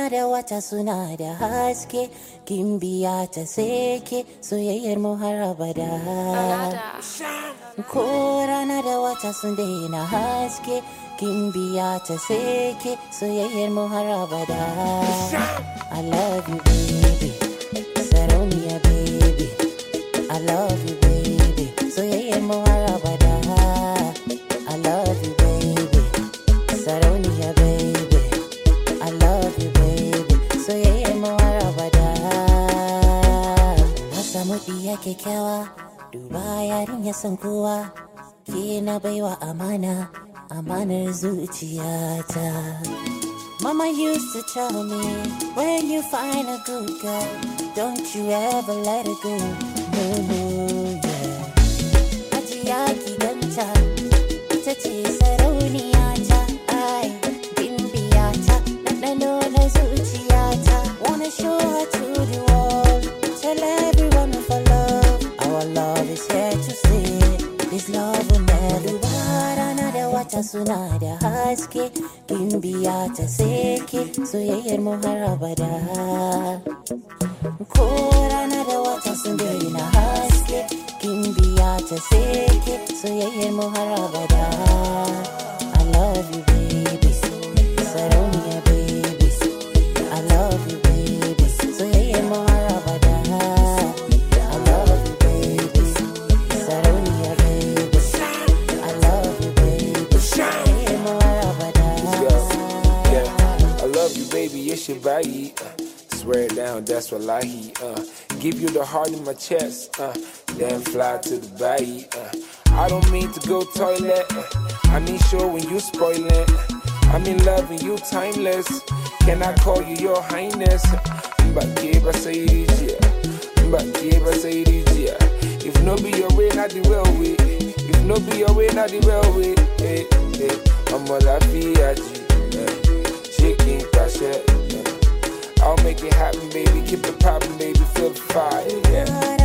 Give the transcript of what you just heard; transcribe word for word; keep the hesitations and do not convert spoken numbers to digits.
da wata suna da haske, kin biya ta seke, soyayyar mu har abada. Ko rana da wata sun daina haske, kin biya ta seke, soyayyar mu har abada. I love you baby, Sarauniya baby. I love you baby, soyayyar mu har abada. I love you baby, Sarauniya baby. I love you baby, soyayyar mu har abada. Na samu diya kyakkyawa, duba yarinya san kowa, ke na baiwa amana, amanar zuciyata. Mama used to tell me, when you find a good girl, don't you ever let it go. No, no, yeah. Ajiya ki ganta, ita ce sarauniyata, ai, bimbiyata, ɗanɗano na zuciyata. Wanna show her to the world, tell everyone of our love. Our love is here to stay, this love will never die. Rana da wata suna da haske, kin biya ta seke, soyayyar mu har abada. Ko rana da wata sun daina haske, kin biya ta seke, soyayyar mu har abada. I love you baby, Sarauniya baby. I love you baby, soyayyar mu har abada. I love you baby, Sarauniya baby. I love you baby, soyayyar mu har abada. I love you baby, it's your body. Uh, swear it down, that's what I heat. Uh, give you the heart in my chest, uh, then fly to the bay. Uh, I don't mean to go toilet. Uh, I mean sure when you spoil it. Uh, I'm in love and you timeless. Can I call you your highness? Mbakeba say it is yeah. Mbakeba say it is yeah. If no be your way, not the well way. If no be your way, not the well way. Hey, hey, I'm all I feel at you. Chicken cash it. I'll make it happen, baby. Keep it poppin', baby. Feel the fire. Yeah.